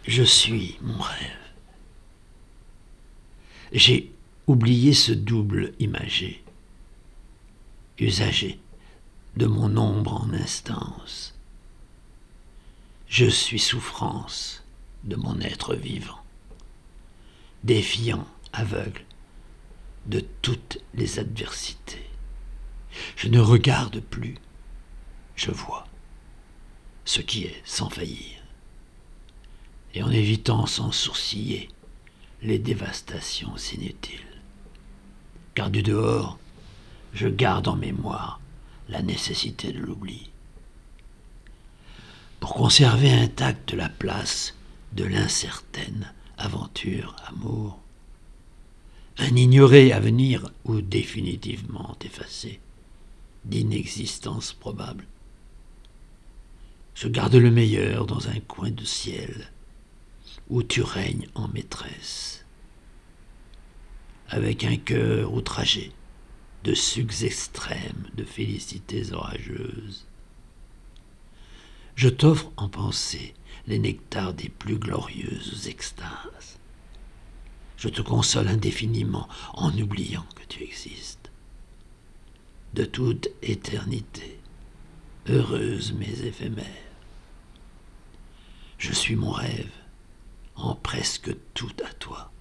Je suis mon rêve. J'ai oublié ce double imagé, usagé de mon ombre en instance. Je suis souffrance de mon être vivant, défiant, aveugle de toutes les adversités. Je ne regarde plus, je vois ce qui est sans faillir, et en évitant sans sourciller les dévastations inutiles. Car du dehors, je garde en mémoire la nécessité de l'oubli. Pour conserver intacte la place de l'incertaine aventure, amour, un ignoré avenir ou définitivement effacé, d'inexistence probable. Je garde le meilleur dans un coin de ciel où tu règnes en maîtresse, avec un cœur outragé de sucs extrêmes, de félicités orageuses. Je t'offre en pensée les nectars des plus glorieuses extases. Je te console indéfiniment en oubliant que tu existes. De toute éternité, heureuse mais éphémère. Je suis mon rêve, en presque tout à toi.